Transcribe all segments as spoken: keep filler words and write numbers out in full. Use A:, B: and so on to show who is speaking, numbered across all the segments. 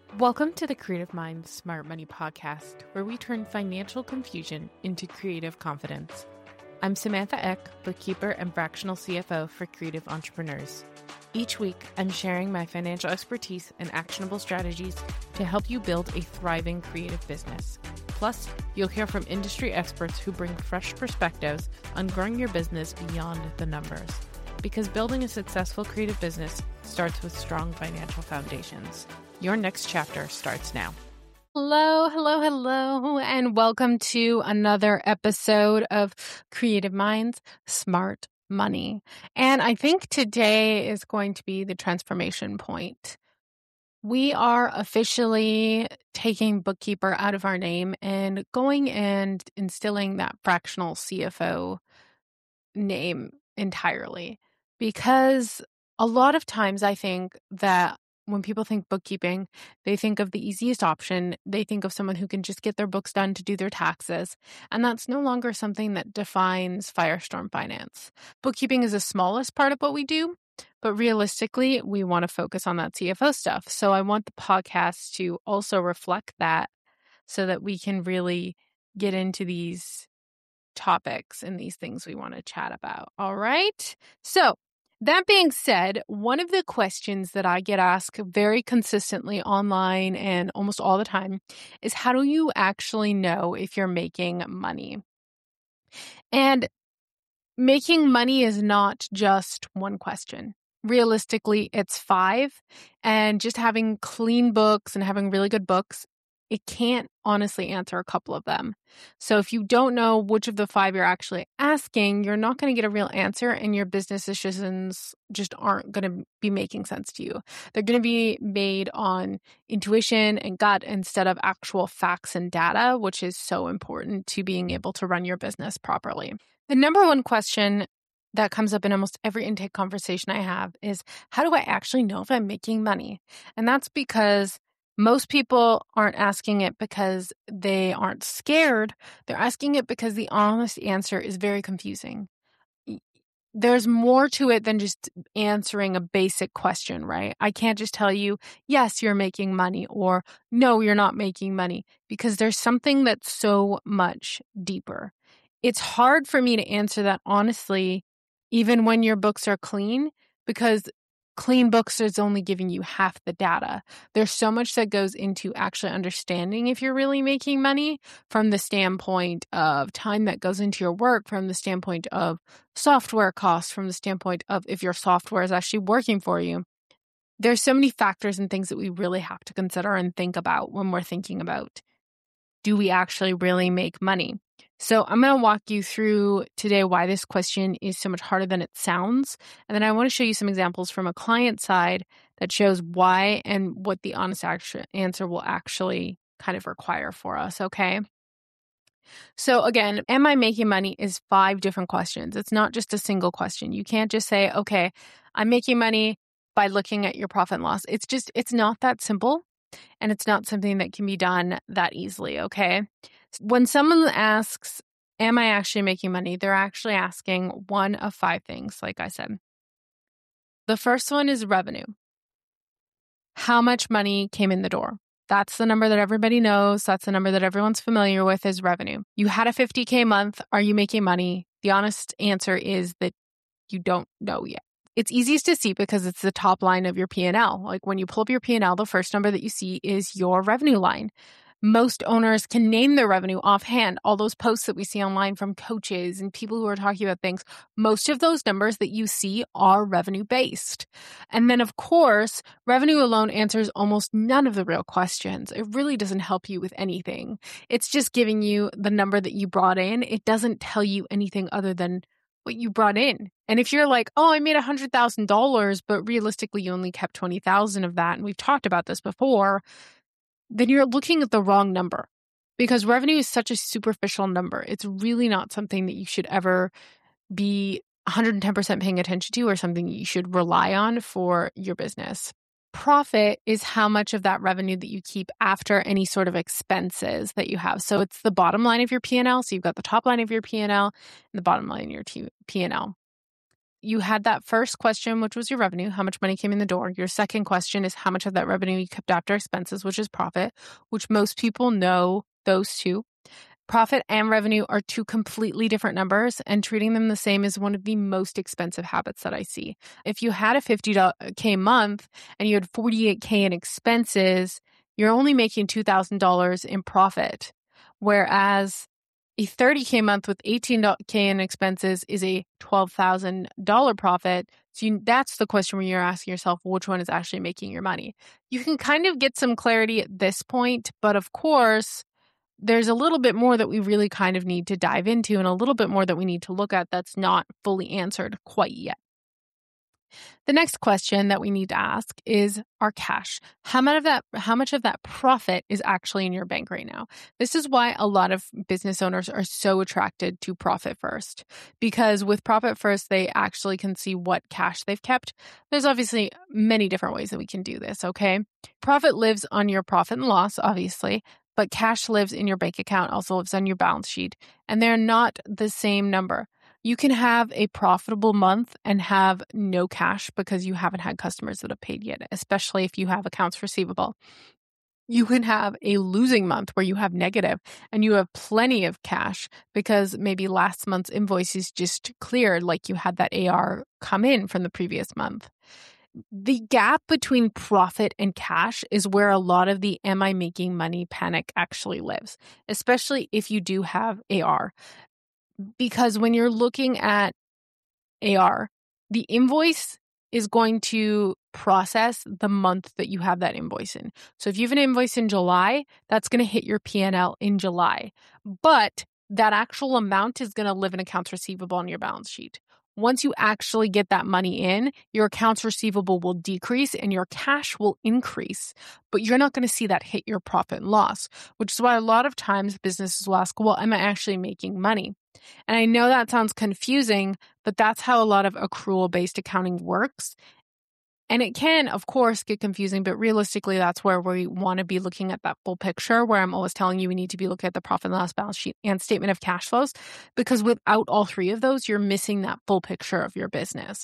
A: Welcome to the Creative Minds Smart Money Podcast, where we turn financial confusion into creative confidence. I'm Samantha Eck, bookkeeper and fractional C F O for creative entrepreneurs. Each week, I'm sharing my financial expertise and actionable strategies to help you build a thriving creative business. Plus, you'll hear from industry experts who bring fresh perspectives on growing your business beyond the numbers. Because building a successful creative business starts with strong financial foundations. Your next chapter starts now. Hello, hello, hello, and welcome to another episode of Creative Minds Smart Money. And I think today is going to be the transformation point. We are officially taking bookkeeper out of our name and going and instilling that fractional C F O name entirely. Because a lot of times I think that when people think bookkeeping, they think of the easiest option. They think of someone who can just get their books done to do their taxes. And that's no longer something that defines Firestorm Finance. Bookkeeping is the smallest part of what we do, but realistically, we want to focus on that C F O stuff. So I want the podcast to also reflect that so that we can really get into these topics and these things we want to chat about. All right. So that being said, one of the questions that I get asked very consistently online and almost all the time is, how do you actually know if you're making money? And making money is not just one question. Realistically, it's five. And just having clean books and having really good books, it can't honestly answer a couple of them. So if you don't know which of the five you're actually asking, you're not going to get a real answer, and your business decisions just aren't going to be making sense to you. They're going to be made on intuition and gut instead of actual facts and data, which is so important to being able to run your business properly. The number one question that comes up in almost every intake conversation I have is, how do I actually know if I'm making money? And that's because most people aren't asking it because they aren't scared. They're asking it because the honest answer is very confusing. There's more to it than just answering a basic question, right? I can't just tell you, yes, you're making money, or no, you're not making money, because there's something that's so much deeper. It's hard for me to answer that honestly, even when your books are clean, because clean books is only giving you half the data. There's so much that goes into actually understanding if you're really making money, from the standpoint of time that goes into your work, from the standpoint of software costs, from the standpoint of if your software is actually working for you. There's so many factors and things that we really have to consider and think about when we're thinking about, do we actually really make money? So I'm going to walk you through today why this question is so much harder than it sounds. And then I want to show you some examples from a client side that shows why and what the honest answer will actually kind of require for us, okay? So again, am I making money is five different questions. It's not just a single question. You can't just say, okay, I'm making money by looking at your profit and loss. It's just, it's not that simple. And it's not something that can be done that easily, okay? When someone asks, am I actually making money? They're actually asking one of five things, like I said. The first one is revenue. How much money came in the door? That's the number that everybody knows. That's the number that everyone's familiar with, is revenue. You had a fifty K month. Are you making money? The honest answer is that you don't know yet. It's easiest to see because it's the top line of your P and L. Like when you pull up your P and L, the first number that you see is your revenue line. Most owners can name their revenue offhand. All those posts that we see online from coaches and people who are talking about things, most of those numbers that you see are revenue based. And then, of course, revenue alone answers almost none of the real questions. It really doesn't help you with anything. It's just giving you the number that you brought in. It doesn't tell you anything other than what you brought in. And if you're like, oh, I made one hundred thousand dollars, but realistically you only kept twenty thousand dollars of that, and we've talked about this before, then you're looking at the wrong number, because revenue is such a superficial number. It's really not something that you should ever be one hundred ten percent paying attention to, or something you should rely on for your business. Profit is how much of that revenue that you keep after any sort of expenses that you have. So it's the bottom line of your P and L. So you've got the top line of your P and L and the bottom line of your P and L. you had that first question, which was your revenue, how much money came in the door. Your second question is how much of that revenue you kept after expenses, which is profit, which most people know those two. Profit and revenue are two completely different numbers, and treating them the same is one of the most expensive habits that I see. If you had a fifty K month and you had forty-eight K in expenses, you're only making two thousand dollars in profit. Whereas a thirty K month with eighteen K in expenses is a twelve thousand dollars profit. So you, that's the question where you're asking yourself, which one is actually making your money? You can kind of get some clarity at this point, but of course, there's a little bit more that we really kind of need to dive into and a little bit more that we need to look at that's not fully answered quite yet. The next question that we need to ask is our cash. How much of that, how much of that profit is actually in your bank right now? This is why a lot of business owners are so attracted to Profit First, because with Profit First, they actually can see what cash they've kept. There's obviously many different ways that we can do this, okay? Profit lives on your profit and loss, obviously, but cash lives in your bank account, also lives on your balance sheet, and they're not the same number. You can have a profitable month and have no cash because you haven't had customers that have paid yet, especially if you have accounts receivable. You can have a losing month where you have negative and you have plenty of cash because maybe last month's invoices just cleared, like you had that A R come in from the previous month. The gap between profit and cash is where a lot of the am I making money panic actually lives, especially if you do have A R. Because when you're looking at A R, the invoice is going to process the month that you have that invoice in. So if you have an invoice in July, that's going to hit your P and L in July. But that actual amount is going to live in accounts receivable on your balance sheet. Once you actually get that money in, your accounts receivable will decrease and your cash will increase, but you're not going to see that hit your profit and loss, which is why a lot of times businesses will ask, well, am I actually making money? And I know that sounds confusing, but that's how a lot of accrual-based accounting works. And it can, of course, get confusing, but realistically, that's where we want to be looking at that full picture, where I'm always telling you we need to be looking at the profit and loss balance sheet and statement of cash flows, because without all three of those, you're missing that full picture of your business.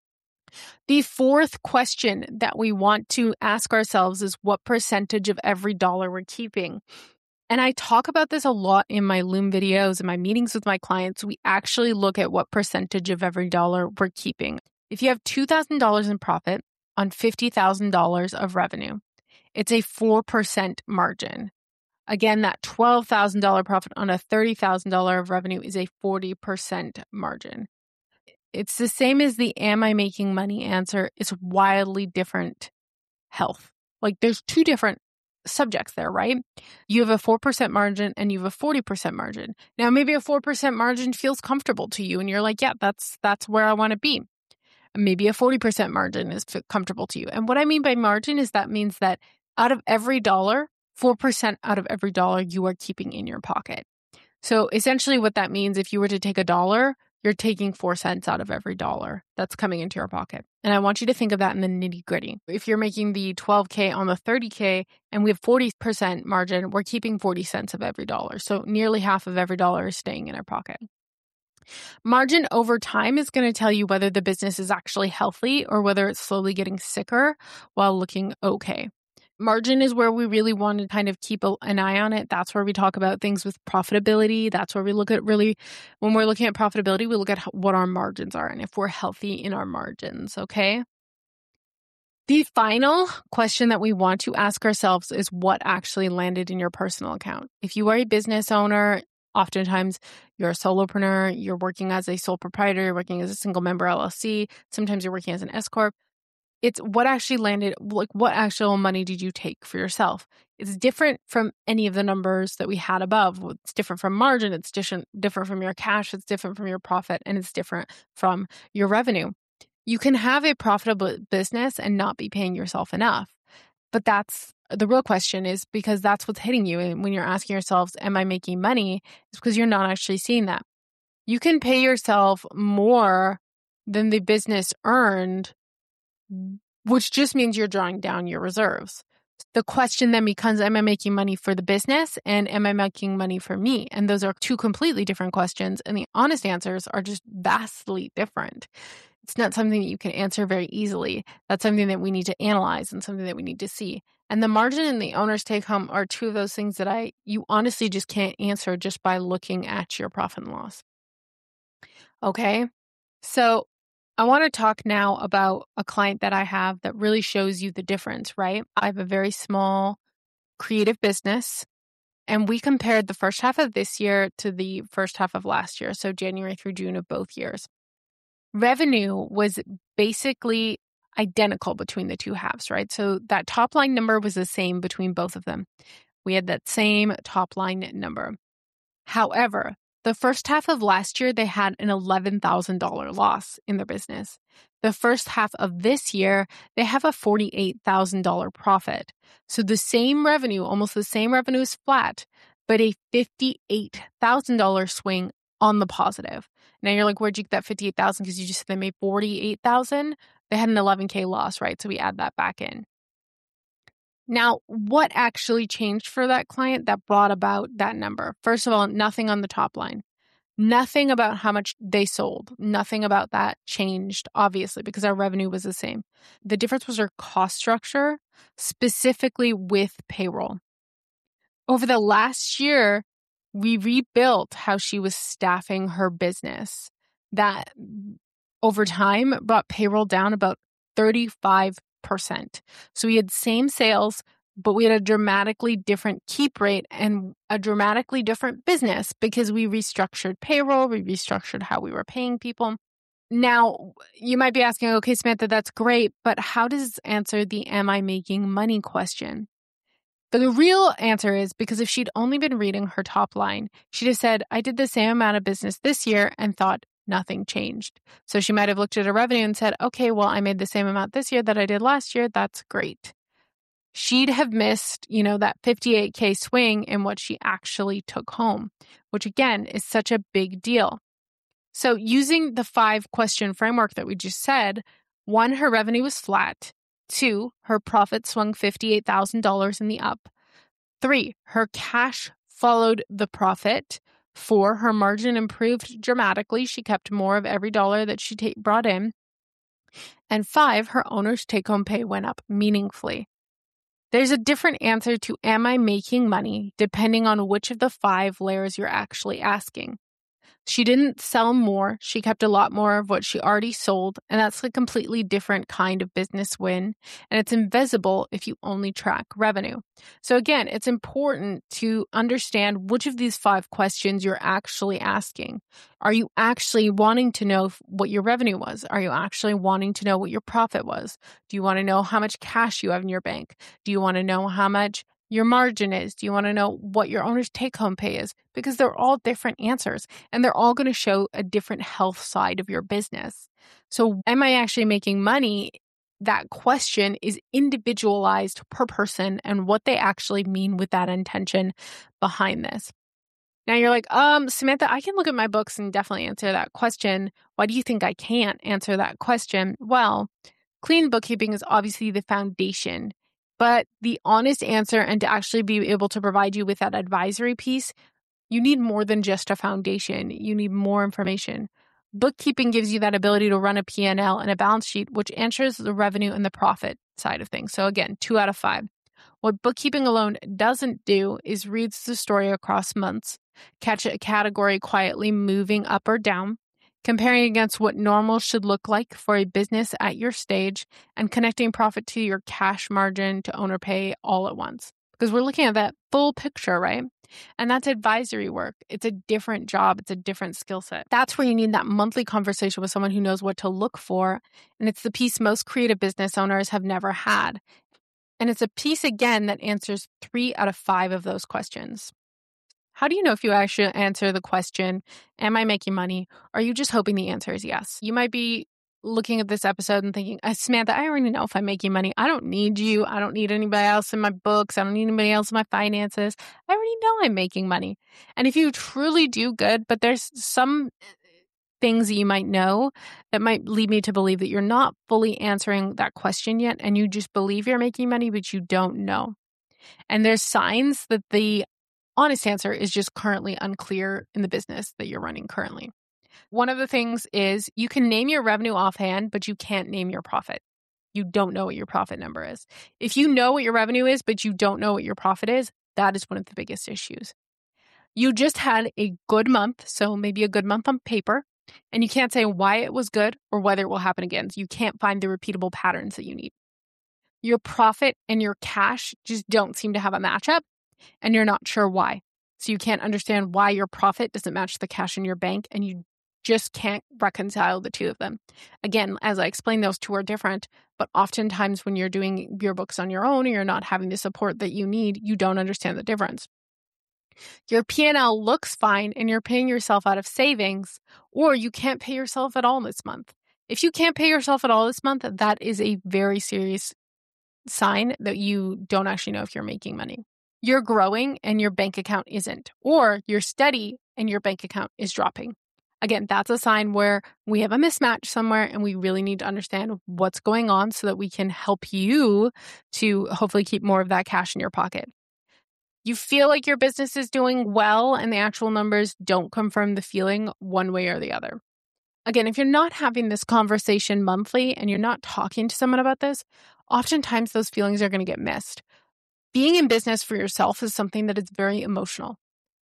A: The fourth question that we want to ask ourselves is what percentage of every dollar we're keeping. And I talk about this a lot in my Loom videos and my meetings with my clients. We actually look at what percentage of every dollar we're keeping. If you have two thousand dollars in profit on fifty thousand dollars of revenue, it's a four percent margin. Again, that twelve thousand dollars profit on a thirty thousand dollars of revenue is a forty percent margin. It's the same as the am I making money answer. It's wildly different health. Like there's two different subjects there, right? You have a four percent margin and you have a forty percent margin. Now, maybe a four percent margin feels comfortable to you and you're like, yeah, that's that's where I want to be. Maybe a forty percent margin is comfortable to you. And what I mean by margin is that means that out of every dollar, four percent out of every dollar you are keeping in your pocket. So essentially what that means, if you were to take a dollar, you're taking four cents out of every dollar that's coming into your pocket. And I want you to think of that in the nitty gritty. If you're making the twelve K on the thirty K and we have forty percent margin, we're keeping forty cents of every dollar. So nearly half of every dollar is staying in our pocket. Margin over time is going to tell you whether the business is actually healthy or whether it's slowly getting sicker while looking okay. Margin is where we really want to kind of keep a, an eye on it. That's where we talk about things with profitability. That's where we look at really, when we're looking at profitability, we look at what our margins are and if we're healthy in our margins, okay? The final question that we want to ask ourselves is what actually landed in your personal account. If you are a business owner, oftentimes you're a solopreneur, you're working as a sole proprietor, you're working as a single member L L C, sometimes you're working as an S corp. It's what actually landed, like what actual money did you take for yourself? It's different from any of the numbers that we had above. It's different from margin. It's different, different from your cash. It's different from your profit. And it's different from your revenue. You can have a profitable business and not be paying yourself enough. But that's the real question is because that's what's hitting you. And when you're asking yourselves, am I making money? It's because you're not actually seeing that. You can pay yourself more than the business earned, which just means you're drawing down your reserves. The question then becomes, am I making money for the business and am I making money for me? And those are two completely different questions. And the honest answers are just vastly different. It's not something that you can answer very easily. That's something that we need to analyze and something that we need to see. And the margin and the owner's take home are two of those things that I you honestly just can't answer just by looking at your profit and loss. Okay, so I want to talk now about a client that I have that really shows you the difference, right? I have a very small creative business, and we compared the first half of this year to the first half of last year, so January through June of both years. Revenue was basically identical between the two halves, right? So that top line number was the same between both of them. We had that same top line number. However, the first half of last year, they had an eleven thousand dollars loss in their business. The first half of this year, they have a forty-eight thousand dollars profit. So the same revenue, almost the same revenue is flat, but a fifty-eight thousand dollars swing on the positive. Now you're like, where'd you get that fifty-eight thousand dollars? Because you just said they made forty-eight thousand dollars. They had an eleven K loss, right? So we add that back in. Now, what actually changed for that client that brought about that number? First of all, nothing on the top line. Nothing about how much they sold. Nothing about that changed, obviously, because our revenue was the same. The difference was our cost structure, specifically with payroll. Over the last year, we rebuilt how she was staffing her business. That over time brought payroll down about thirty-five percent. So we had same sales, but we had a dramatically different keep rate and a dramatically different business because we restructured payroll, we restructured how we were paying people. Now, you might be asking, okay, Samantha, that's great, but how does this answer the am I making money question? The real answer is because if she'd only been reading her top line, she'd have said, I did the same amount of business this year and thought nothing changed. So she might have looked at her revenue and said, okay, well, I made the same amount this year that I did last year. That's great. She'd have missed, you know, that fifty-eight K swing in what she actually took home, which again is such a big deal. So using the five question framework that we just said, one, her revenue was flat. Two, her profit swung fifty-eight thousand dollars in the up. Three, her cash followed the profit. Four, her margin improved dramatically. She kept more of every dollar that she ta- brought in. And five, her owner's take-home pay went up meaningfully. There's a different answer to am I making money depending on which of the five layers you're actually asking. She didn't sell more. She kept a lot more of what she already sold, and that's a completely different kind of business win, and it's invisible if you only track revenue. So again, it's important to understand which of these five questions you're actually asking. Are you actually wanting to know what your revenue was? Are you actually wanting to know what your profit was? Do you want to know how much cash you have in your bank? Do you want to know how much your margin is? Do you want to know what your owner's take-home pay is? Because they're all different answers and they're all going to show a different health side of your business. So am I actually making money? That question is individualized per person and what they actually mean with that intention behind this. Now you're like, um, Samantha, I can look at my books and definitely answer that question. Why do you think I can't answer that question? Well, clean bookkeeping is obviously the foundation. But the honest answer and to actually be able to provide you with that advisory piece, you need more than just a foundation. You need more information. Bookkeeping gives you that ability to run a P and L and a balance sheet, which answers the revenue and the profit side of things. So again, two out of five. What bookkeeping alone doesn't do is reads the story across months, catch a category quietly moving up or down, comparing against what normal should look like for a business at your stage, and connecting profit to your cash margin to owner pay all at once. Because we're looking at that full picture, right? And that's advisory work. It's a different job. It's a different skill set. That's where you need that monthly conversation with someone who knows what to look for. And it's the piece most creative business owners have never had. And it's a piece, again, that answers three out of five of those questions. How do you know if you actually answer the question, am I making money? Or are you just hoping the answer is yes? You might be looking at this episode and thinking, Samantha, I already know if I'm making money. I don't need you. I don't need anybody else in my books. I don't need anybody else in my finances. I already know I'm making money. And if you truly do, good, but there's some things that you might know that might lead me to believe that you're not fully answering that question yet. And you just believe you're making money, but you don't know. And there's signs that the honest answer is just currently unclear in the business that you're running currently. One of the things is you can name your revenue offhand, but you can't name your profit. You don't know what your profit number is. If you know what your revenue is, but you don't know what your profit is, that is one of the biggest issues. You just had a good month, so maybe a good month on paper, and you can't say why it was good or whether it will happen again. So you can't find the repeatable patterns that you need. Your profit and your cash just don't seem to have a matchup, and you're not sure why. So you can't understand why your profit doesn't match the cash in your bank, and you just can't reconcile the two of them. Again, as I explained, those two are different, but oftentimes when you're doing your books on your own and you're not having the support that you need, you don't understand the difference. Your P and L looks fine and you're paying yourself out of savings, or you can't pay yourself at all this month. If you can't pay yourself at all this month, that is a very serious sign that you don't actually know if you're making money. You're growing and your bank account isn't, or you're steady and your bank account is dropping. Again, that's a sign where we have a mismatch somewhere and we really need to understand what's going on so that we can help you to hopefully keep more of that cash in your pocket. You feel like your business is doing well and the actual numbers don't confirm the feeling one way or the other. Again, if you're not having this conversation monthly and you're not talking to someone about this, oftentimes those feelings are going to get missed. Being in business for yourself is something that is very emotional.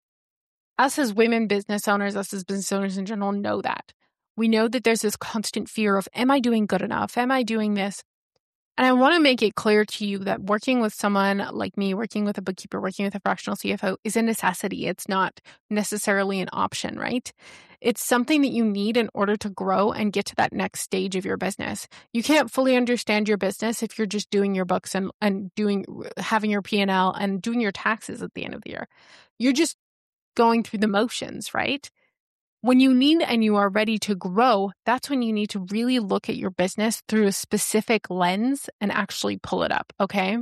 A: Us as women business owners, us as business owners in general know that. We know that there's this constant fear of, am I doing good enough? Am I doing this? And I want to make it clear to you that working with someone like me, working with a bookkeeper, working with a fractional C F O is a necessity. It's not necessarily an option, right? It's something that you need in order to grow and get to that next stage of your business. You can't fully understand your business if you're just doing your books and, and doing having your P and L and doing your taxes at the end of the year. You're just going through the motions, right? When you need and you are ready to grow, that's when you need to really look at your business through a specific lens and actually pull it up, okay?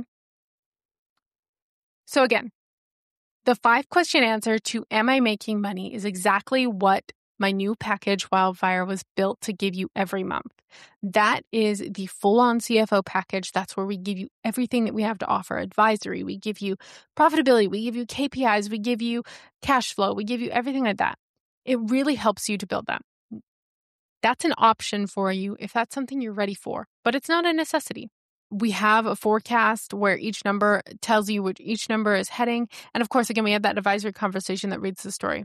A: So again, the five question answer to am I making money is exactly what my new package Wildfire was built to give you every month. That is the full-on C F O package. That's where we give you everything that we have to offer. Advisory, we give you profitability, we give you K P Is, we give you cash flow, we give you everything like that. It really helps you to build that. That's an option for you if that's something you're ready for, but it's not a necessity. We have a forecast where each number tells you which each number is heading. And of course, again, we have that advisory conversation that reads the story.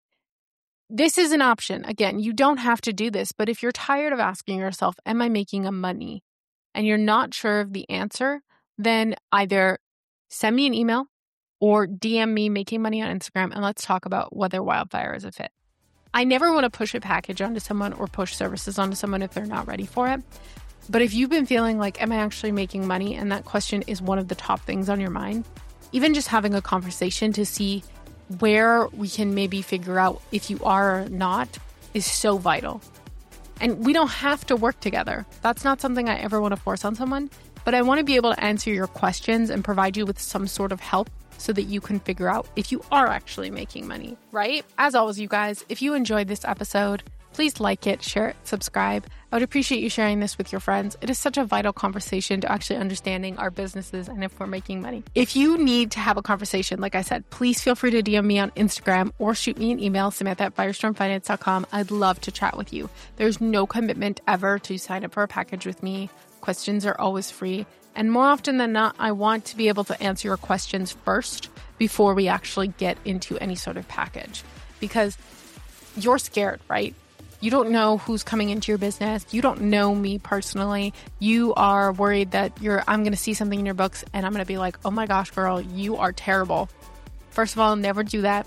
A: This is an option. Again, you don't have to do this, but if you're tired of asking yourself, am I making a money? And you're not sure of the answer, then either send me an email or D M me Making Money on Instagram and let's talk about whether Wildfire is a fit. I never want to push a package onto someone or push services onto someone if they're not ready for it. But if you've been feeling like, am I actually making money? And that question is one of the top things on your mind, even just having a conversation to see where we can maybe figure out if you are or not is so vital. And we don't have to work together. That's not something I ever want to force on someone, but I want to be able to answer your questions and provide you with some sort of help so that you can figure out if you are actually making money, right? As always, you guys, if you enjoyed this episode, please like it, share it, subscribe. I would appreciate you sharing this with your friends. It is such a vital conversation to actually understanding our businesses and if we're making money. If you need to have a conversation, like I said, please feel free to D M me on Instagram or shoot me an email, Samantha at firestorm finance dot com. I'd love to chat with you. There's no commitment ever to sign up for a package with me. Questions are always free. And more often than not, I want to be able to answer your questions first before we actually get into any sort of package. Because you're scared, right? You don't know who's coming into your business. You don't know me personally. You are worried that you're, I'm going to see something in your books and I'm going to be like, oh my gosh, girl, you are terrible. First of all, never do that.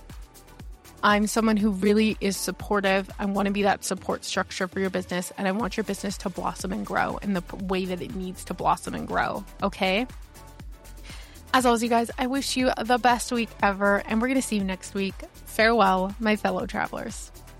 A: I'm someone who really is supportive. I want to be that support structure for your business, and I want your business to blossom and grow in the way that it needs to blossom and grow, okay? As always, you guys, I wish you the best week ever, and we're going to see you next week. Farewell, my fellow travelers.